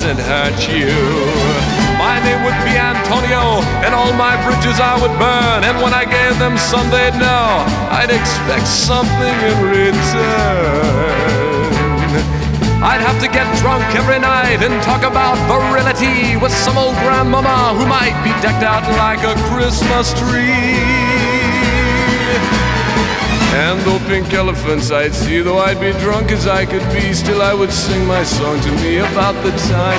doesn't hurt you. My name would be Antonio, and all my bridges I would burn. And when I gave them some, they'd know I'd expect something in return. I'd have to get drunk every night and talk about virility with some old grandmama who might be decked out like a Christmas tree. And though pink elephants I'd see, though I'd be drunk as I could be, still I would sing my song to me about the time